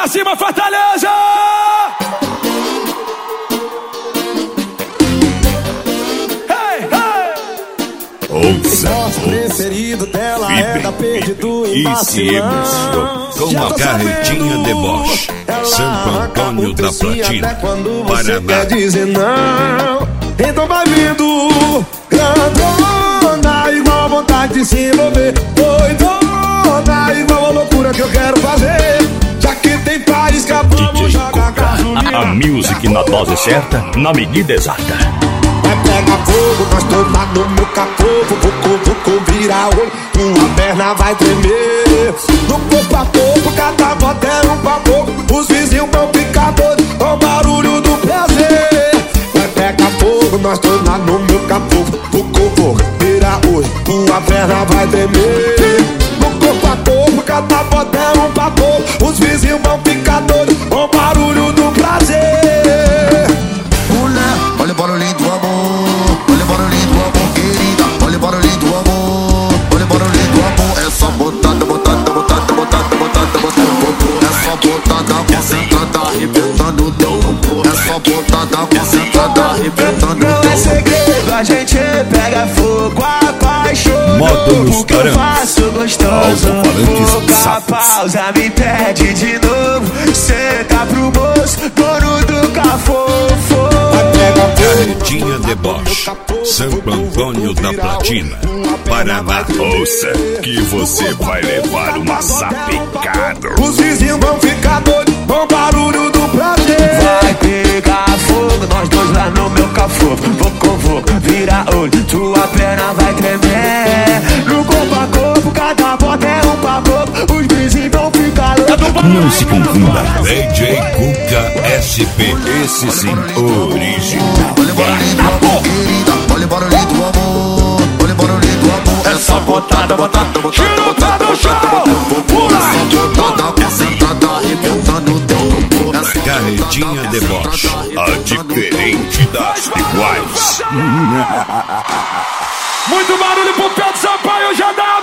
cima, Fortaleza! Ouça, preferido dela é da perdido e se emocione com a carretinha deboche. Santo Antônio da Platina, Paraná. Dizer não, então vai vindo grandona, igual a vontade de se envolver. Doidona, igual a loucura que eu quero fazer. Já que tem país que vamos jogar gasolina. A music na dose certa, na medida exata. Vai pegar fogo, nós tomar no meu capô. Vou virar olho, tua perna vai tremer. No corpo a corpo, cada bota é um papo. Os vizinhos vão ficar doidos com o barulho do prazer. Vai pegar fogo, nós tomar no meu capô. Vou virar olho, tua perna vai tremer. No corpo a corpo, cada bota é um papo. Os vizinhos vão ficar doidos com o barulho do prazer. Olha o barulhinho do amor, olha o barulhinho do amor, querida. Olha o barulhinho do amor, olha o barulhinho do amor. É só botada, botada, botada, botada, botada, botada. É só botada concentrada, arrebentando o teu corpo. É só botada concentrada, arrebentando o teu corpo. Não é segredo, a gente pega fogo, apaixonou. Moto nos o que eu faço gostoso. Pouca pausa, me pede de novo. Cê tá pro moço, dono do cafofo. Carretinha deboche, Santo Antônio da Platina, Paraná. Ouça que você vai levar uma sapecada. Os vizinhos vão ficar doidos com o barulho do prazer. Vai pegar fogo, nós dois lá no meu cafofo. Vou virar olho, tua perna vai tremer. No corpo a corpo, cada bota é um papo. Os vizinhos vão ficar loucos. Não se confunda. DJ Cuca SP, esse sim, original. Olha o barulhinho do amor, querida. Olha o barulhinho do amor, olha o barulhinho do amor. É só botada, botada, botada, botada, botada, botada. É só botada concentrada, arrebentando o teu corpo. Carretinha deboche, a diferente das iguais. Muito barulho pro Pedro Sampaio, já dá!